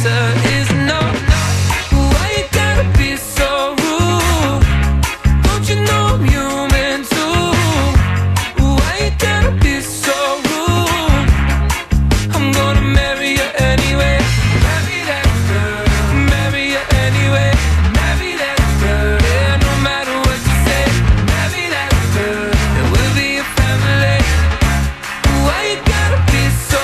answer is no. Why you gotta be so rude? Don't you know I'm human too? Why you gotta be so rude? I'm gonna marry you anyway. Marry that girl. Marry you anyway. Marry that girl. Yeah, no matter what you say. Marry that girl. And we'll be a family. Why you gotta be so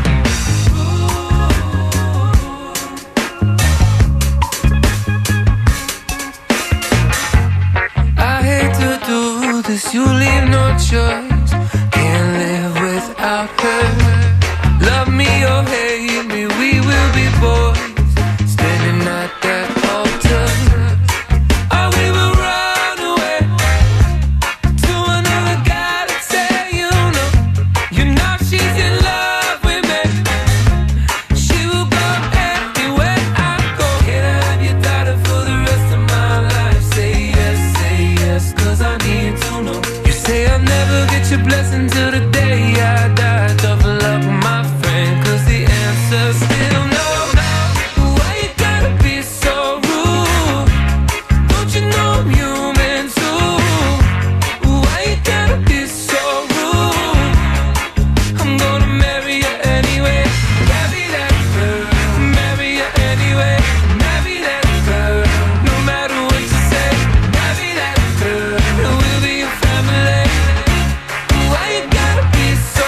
I hate to do this, you leave no choice. Can't live without her. Love me or hate me, we will be boys. Standing at that altar. Or we will run away to another guy that say you know. You know she's in love with me. She will go anywhere I go. Can I have your daughter for the rest of my life? Say yes, cause I need to know. You say I'll never get your blessing till the day I die. Tough luck, my friend, cause the answer's still no. Why you gotta be so rude? Don't you know I'm human too? Why you gotta be so rude? I'm gonna marry you anyway. Marry that girl. Marry you anyway. Marry that girl. No matter what you say. Marry that girl. And we'll be a family. Why you gotta be so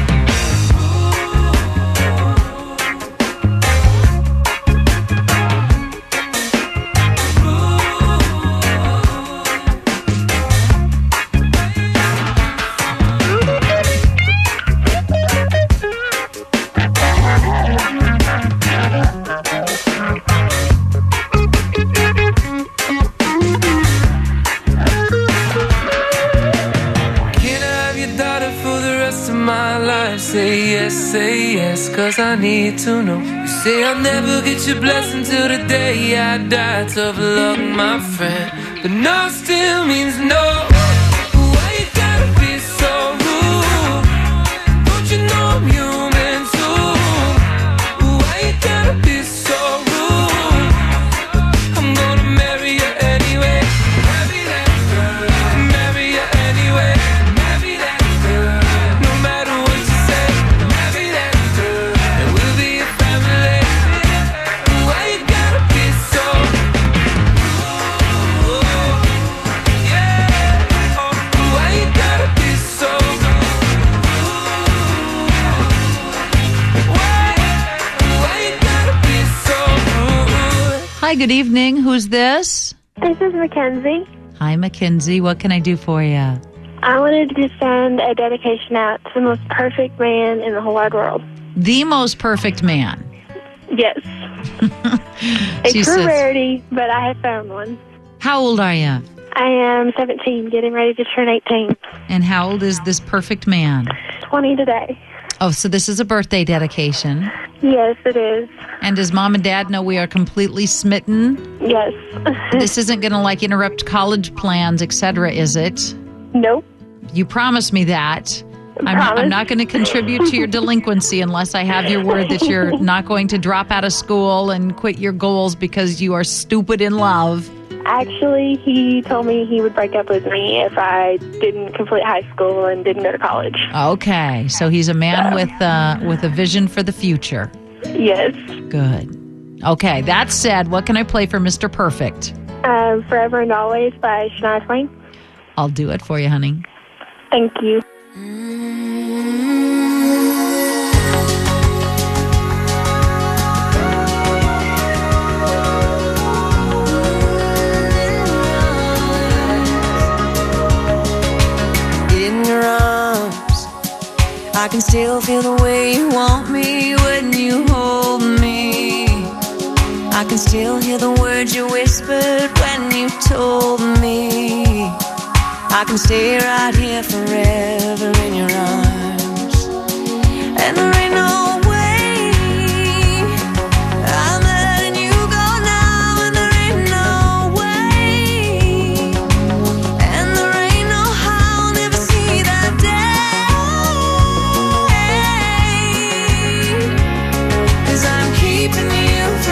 Can I have your daughter for the rest of my life? Say yes, cause I need to know. You say I'll never get your blessing till the day I die. Tough luck, my friend, but no still means no. Why you gotta be so rude? Don't you know I'm human too? Why you gotta be so rude? I'm gonna marry you anyway. Marry that girl. Marry you anyway. Marry that girl. No matter what you say. Marry that girl. And we'll be a family. Why you gotta be so yeah. Why you gotta be so Why you gotta be so rude? Hi, good evening. Who's this? This is Mackenzie. Hi, Mackenzie. What can I do for you? I wanted to send a dedication out to the most perfect man in the whole wide world. The most perfect man. Yes. She It's a says- rarity, but I have found one. How old are you? I am 17, getting ready to turn 18. And how old is this perfect man? 20 today. Oh, so this is a birthday dedication. Yes, it is. And does mom and dad know we are completely smitten? Yes. This isn't going to interrupt college plans, etc., is it? Nope. You promised me that. I'm Promise. not going to contribute to your delinquency unless I have your word that you're not going to drop out of school and quit your goals because you are stupid in love. Actually, he told me he would break up with me if I didn't complete high school and didn't go to college. Okay, so he's a man with a vision for the future. Yes. Good. Okay, that said, what can I play for Mr. Perfect? Forever and Always by Shania Twain. I'll do it for you, honey. Thank you. In your arms, I can still feel the way you want me when you hold me. I can still hear the words you whispered when you told me I can stay right here forever in your arms. And there ain't no way I'm letting you go now, and there ain't no way, and there ain't no how I'll never see that day. 'Cause I'm keeping you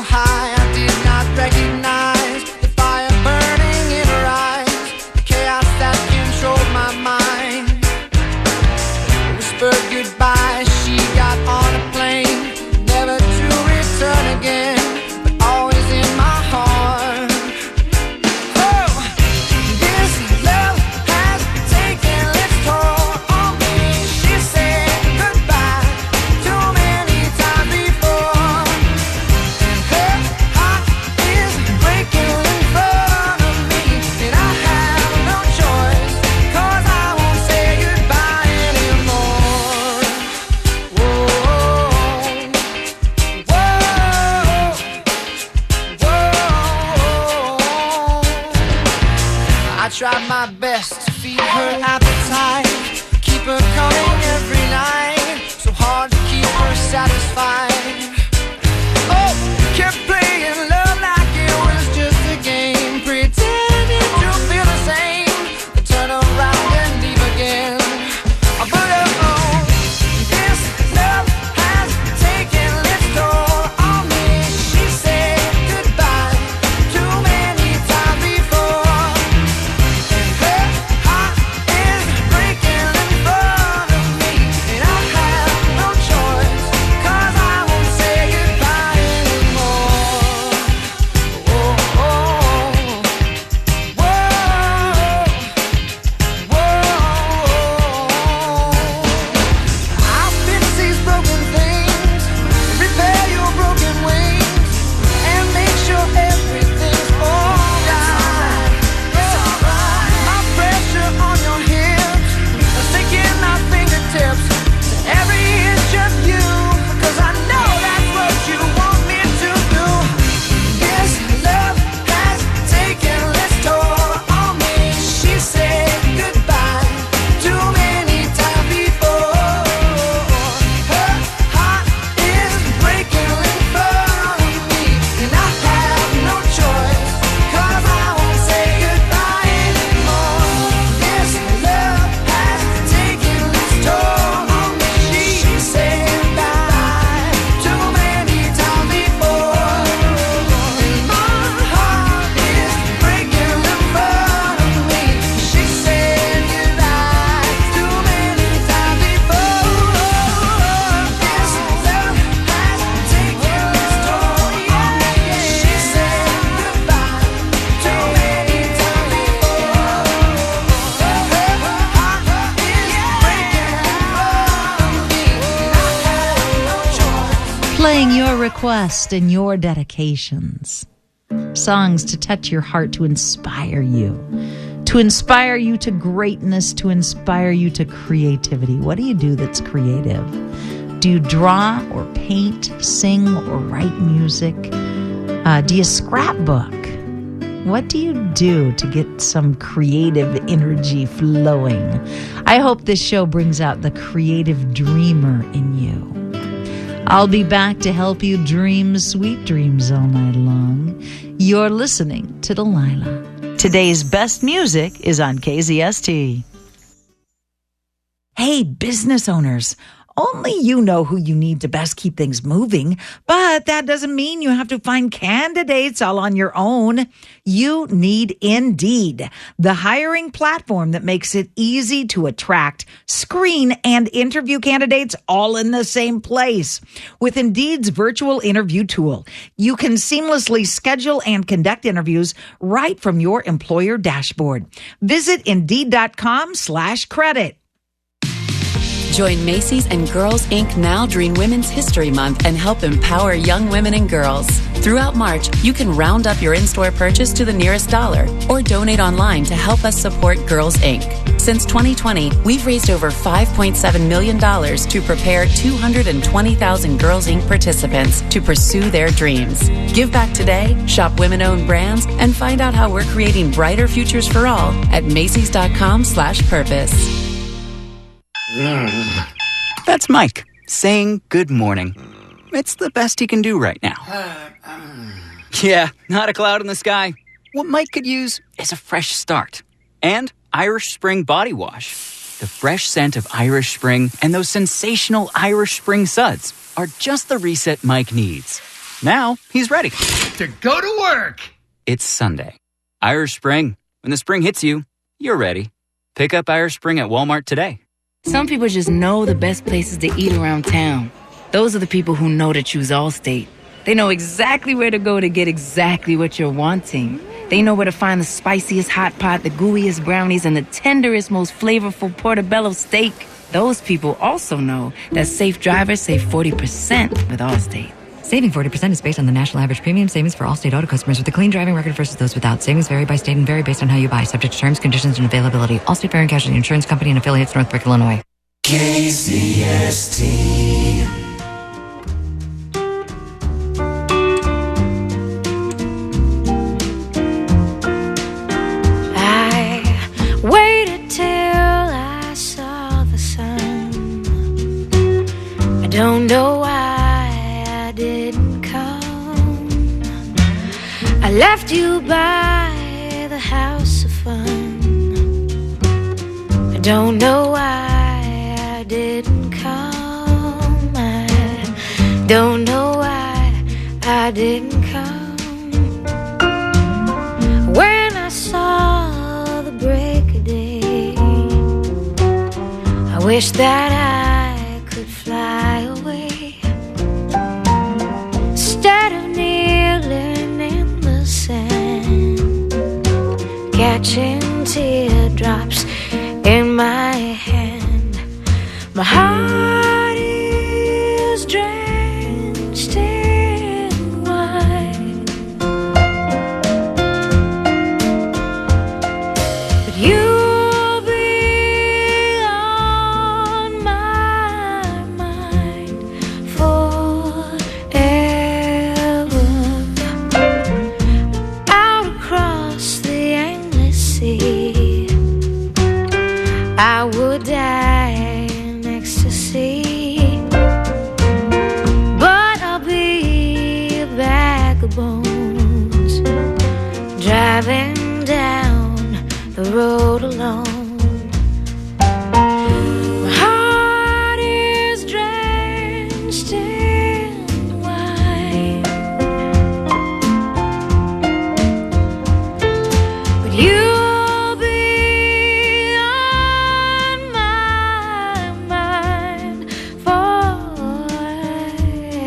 high, I did not recognize the fire burning in her eyes, the chaos that controlled my mind. Whispered goodbye, she got on a plane, never to return again, but always in my heart. Oh, this love has taken its toll on me. She said goodbye too many times before, and her heart is breaking in front of me, and I have no choice, 'cause I won't say goodbye anymore. Whoa, whoa, whoa. I tried my best to feed her appetite, keep her coming every night, so hard to keep her satisfied. Oh, kept playing love like it was just a game, pretending to feel the same, then turn around and leave again. But oh, this love has taken its toll on me. She said goodbye too many times before, and her heart is breaking in front of me, and I have no choice, 'cause I won't say goodbye anymore. Whoa, whoa, whoa. I'll fix these broken things, repair your broken wings, and make sure everything's alright. My pressure on your hips, sticking my fingertips to every inch of you, 'cause I know that's what you want me to do. This love has taken its toll on me. She said goodbye too many times before. Her heart is breaking in front of me, and I have no choice, 'cause I won't say goodbye anymore. This love has taken its toll on me. She said goodbye too many times before, and my heart is breaking in front of me. She said goodbye too many times before. This love has taken its toll on me. She said goodbye too many times before. Her heart is breaking in front of me, and I have no choice. Playing your request and your dedications. Songs to touch your heart, to inspire you to greatness, to inspire you to creativity. What do you do that's creative? Do you draw or paint, sing or write music? Do you scrapbook? What do you do to get some creative energy flowing? I hope this show brings out the creative dreamer in you. I'll be back to help you dream sweet dreams all night long. You're listening to Delilah. Today's best music is on KZST. Hey, business owners. Only you know who you need to best keep things moving, but that doesn't mean you have to find candidates all on your own. You need Indeed, the hiring platform that makes it easy to attract, screen, and interview candidates all in the same place. With Indeed's virtual interview tool, you can seamlessly schedule and conduct interviews right from your employer dashboard. Visit Indeed.com/credit. Join Macy's and Girls Inc. now during Women's History Month and help empower young women and girls. Throughout March, you can round up your in-store purchase to the nearest dollar or donate online to help us support Girls Inc. Since 2020, we've raised over $5.7 million to prepare 220,000 Girls Inc. participants to pursue their dreams. Give back today, shop women-owned brands, and find out how we're creating brighter futures for all at Macy's.com/purpose. That's Mike saying good morning. It's the best he can do right now. Yeah, not a cloud in the sky. What Mike could use is a fresh start. And Irish Spring Body Wash. The fresh scent of Irish Spring and those sensational Irish Spring suds are just the reset Mike needs. Now he's ready to go to work. It's Sunday. Irish Spring. When the spring hits you, you're ready. Pick up Irish Spring at Walmart today. Some people just know the best places to eat around town. Those are the people who know to choose Allstate. They know exactly where to go to get exactly what you're wanting. They know where to find the spiciest hot pot, the gooeyest brownies, and the tenderest, most flavorful portobello steak. Those people also know that safe drivers save 40% with Allstate. Saving 40% is based on the national average premium savings for Allstate auto customers with a clean driving record versus those without. Savings vary by state and vary based on how you buy, subject to terms, conditions, and availability. Allstate Fire and Casualty Insurance Company and affiliates, Northbrook, Illinois. KZST. I waited till I saw the sun. I don't know why I didn't come. I left you by the house of fun. I don't know why I didn't come. I don't know why I didn't come. When I saw the break of day, I wish that I could fly away. Instead of kneeling in the sand, catching teardrops in my hand, my heart is drenched in wine. But you'll be on my mind forever. Out across the endless sea, I would die in ecstasy, but I'll be a bag of bones, driving down the road alone. My heart is drenched in wine, but you'll be on my mind forever.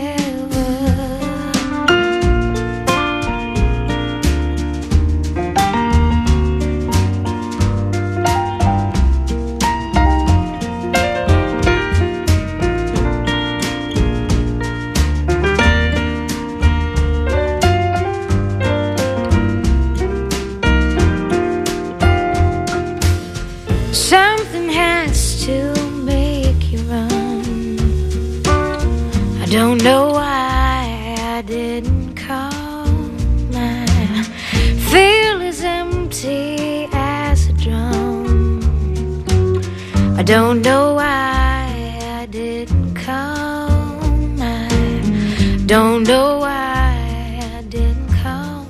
Something has to make you run. I don't know why I didn't come. I feel as empty as a drum. I don't know why I didn't come. I don't know why I didn't come.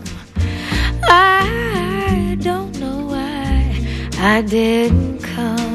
I don't know why I didn't come.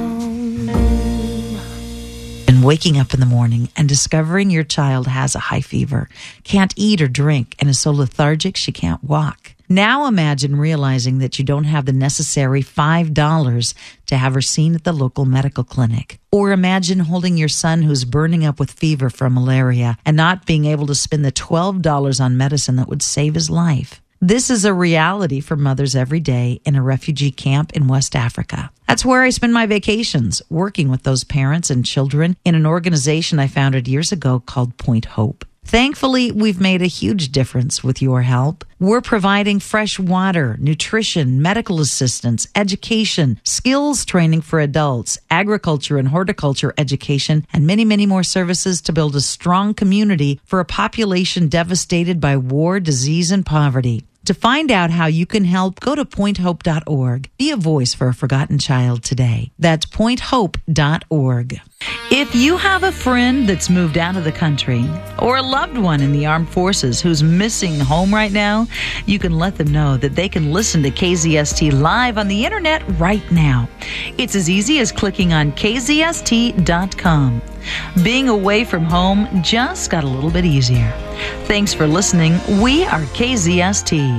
And waking up in the morning and discovering your child has a high fever, can't eat or drink, and is so lethargic she can't walk. Now imagine realizing that you don't have the necessary $5 to have her seen at the local medical clinic. Or imagine holding your son who's burning up with fever from malaria and not being able to spend the $12 on medicine that would save his life. This is a reality for mothers every day in a refugee camp in West Africa. That's where I spend my vacations, working with those parents and children in an organization I founded years ago called Point Hope. Thankfully, we've made a huge difference with your help. We're providing fresh water, nutrition, medical assistance, education, skills training for adults, agriculture and horticulture education, and many, many more services to build a strong community for a population devastated by war, disease, and poverty. To find out how you can help, go to pointhope.org. Be a voice for a forgotten child today. That's pointhope.org. If you have a friend that's moved out of the country or a loved one in the armed forces who's missing home right now, you can let them know that they can listen to KZST live on the internet right now. It's as easy as clicking on kzst.com. Being away from home just got a little bit easier. Thanks for listening. We are KZST.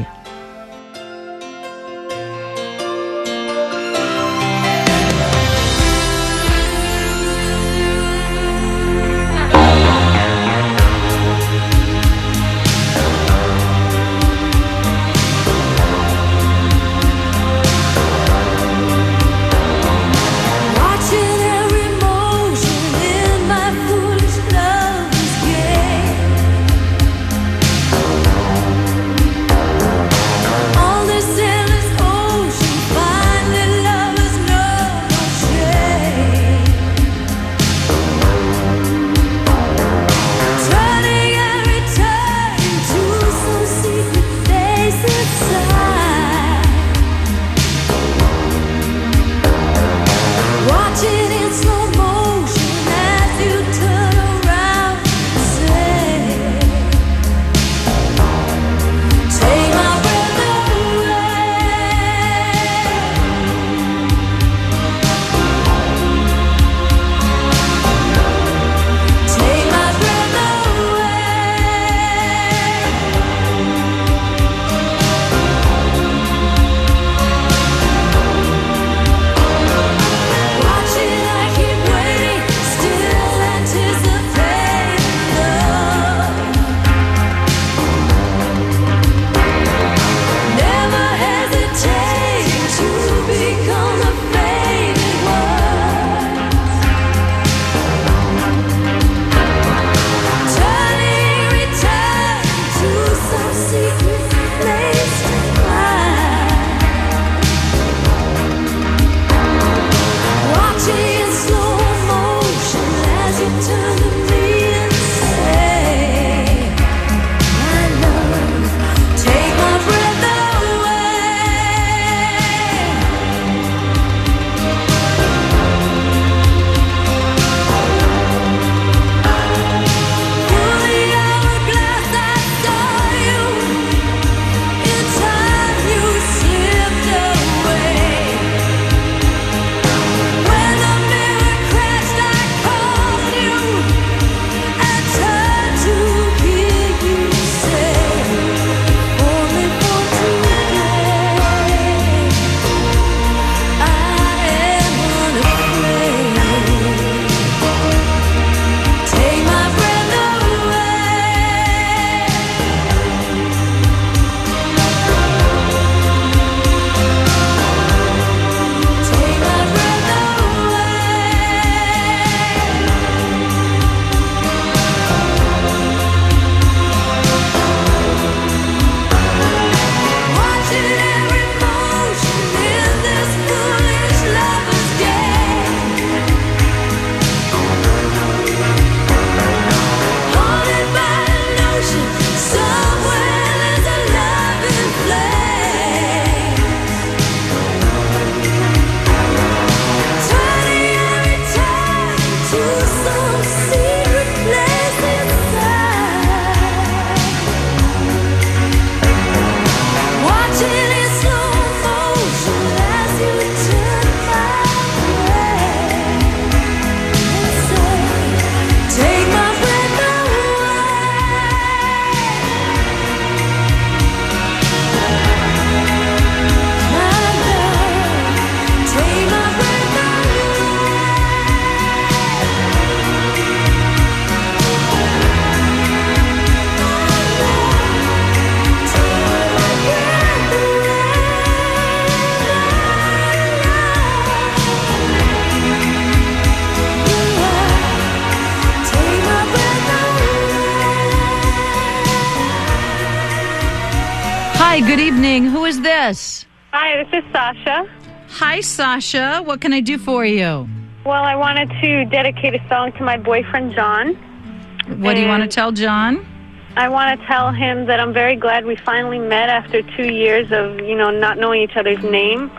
Hi, good evening. Who is this? Hi, this is Sasha. Hi, Sasha. What can I do for you? Well, I wanted to dedicate a song to my boyfriend, John. What do you want to tell John? I want to tell him that I'm very glad we finally met after 2 years of, not knowing each other's name,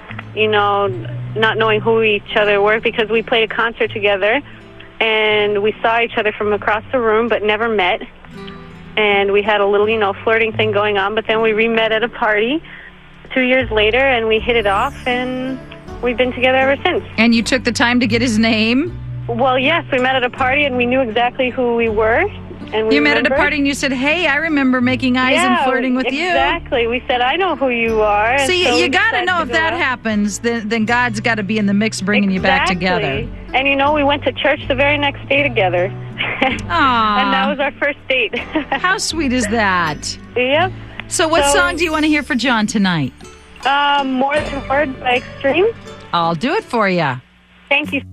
not knowing who each other were, because we played a concert together and we saw each other from across the room but never met. And we had a little, flirting thing going on, but then we re-met at a party 2 years later and we hit it off and we've been together ever since. And you took the time to get his name? Well, yes, we met at a party and we knew exactly who we were. And we You met at a remembered. party and you said, hey, I remember making eyes and flirting with you. Exactly. We said, I know who you are. and See, so we you got to decided know if go that out. happens, then God's got to be in the mix bringing you back together. And we went to church the very next day together. Aww. And that was our first date. How sweet is that? Yep. So what song do you want to hear for John tonight? More Than Words by Extreme. I'll do it for you. Thank you.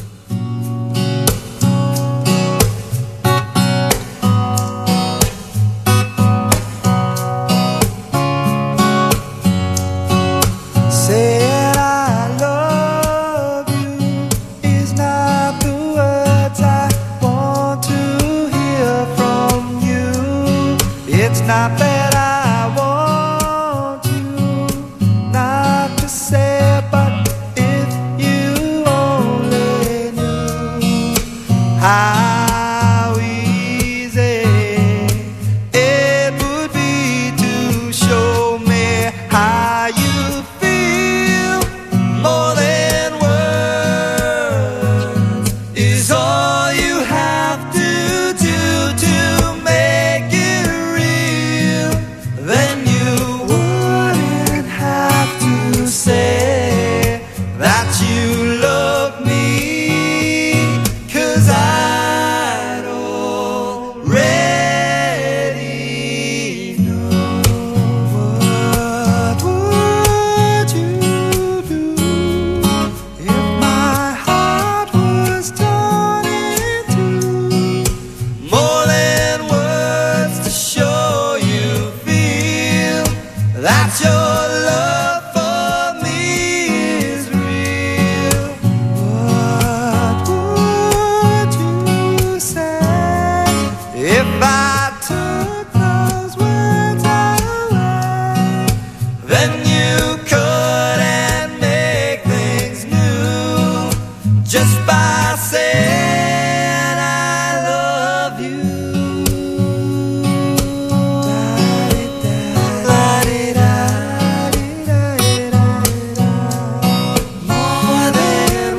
Saying I love you is not the words I want to hear from you. It's not that I want you not to say it, but if you only knew how easy it would be to show me how you feel. More than words is all you have to do to make it real. Then you wouldn't have to say that you love me, 'cause I'd already know. What would you do if my heart was torn in two? More than words to show you feel that your love for me is real. What would you say if I took those words away? Then you couldn't make things new just by saying I love you. More than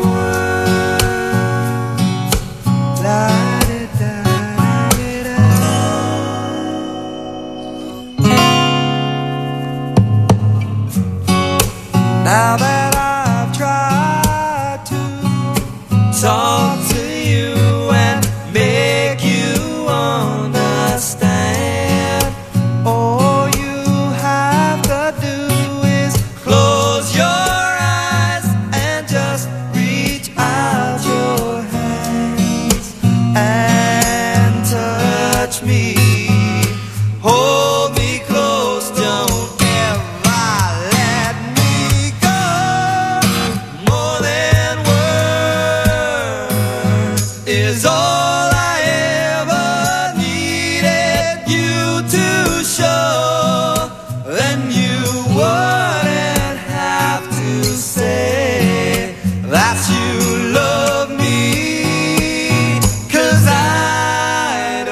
now that I've tried to talk to you and make you understand, all you have to do is close your eyes and just reach out your hands and touch me. Hold me close, don't ever let me go. More than words is all I ever needed you to show. Then you wouldn't have to say that you love me, 'cause I'd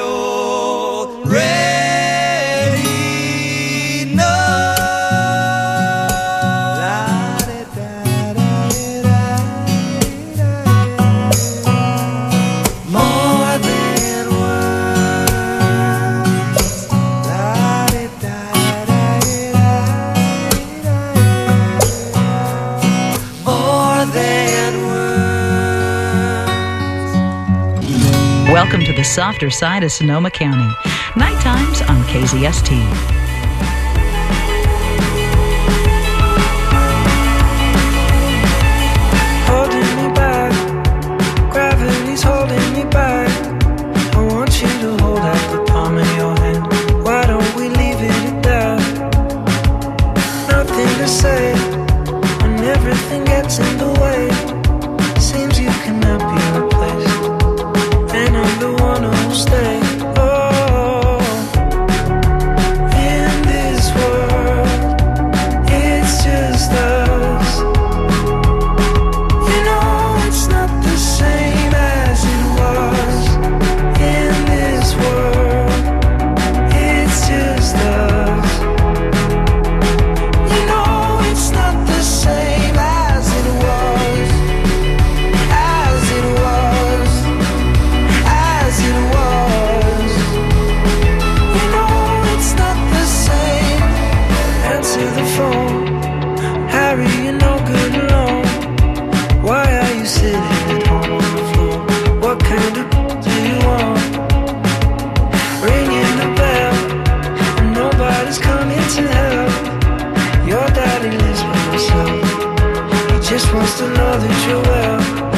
already know. More than words. More than words. Welcome to the softer side of Sonoma County. Night times on KZST. Holding me back, gravity's holding me back. I want you to hold out the palm of your hand. Why don't we leave it at that? Nothing to say when everything gets in the way. Seems you cannot be replaced, and I'm the one who'll stay. Oh, answer the phone. Harry, you're no good alone. Why are you sitting at home on the floor? What kind of do you want? Ringing the bell, and nobody's coming to help. Your daddy lives by himself. He just wants to know that you're well.